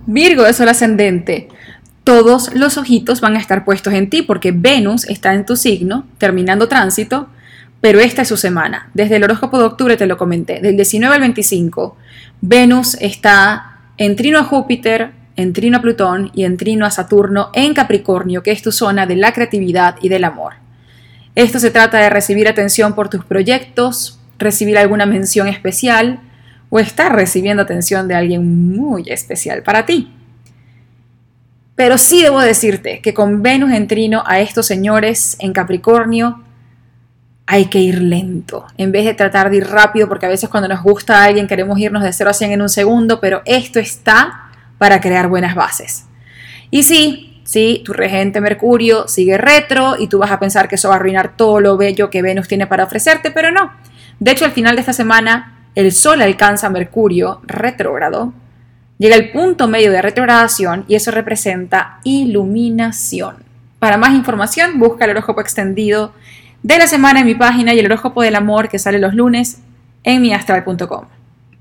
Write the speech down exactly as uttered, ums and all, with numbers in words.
Virgo de sol ascendente. Todos los ojitos van a estar puestos en ti porque Venus está en tu signo, terminando tránsito, pero esta es su semana. Desde el horóscopo de octubre te lo comenté. Del diecinueve al veinticinco, Venus está en trino a Júpiter, en trino a Plutón y en trino a Saturno en Capricornio, que es tu zona de la creatividad y del amor. Esto se trata de recibir atención por tus proyectos, recibir alguna mención especial o estar recibiendo atención de alguien muy especial para ti. Pero sí debo decirte que con Venus en trino a estos señores en Capricornio hay que ir lento, en vez de tratar de ir rápido, porque a veces cuando nos gusta a alguien queremos irnos de cero a cien en un segundo, pero esto está para crear buenas bases. Y sí, sí, tu regente Mercurio sigue retro y tú vas a pensar que eso va a arruinar todo lo bello que Venus tiene para ofrecerte, pero no. De hecho, al final de esta semana, el Sol alcanza a Mercurio retrógrado, llega al punto medio de retrogradación y eso representa iluminación. Para más información, busca el horóscopo extendido de la semana en mi página y el horóscopo del amor que sale los lunes en mi astral punto com.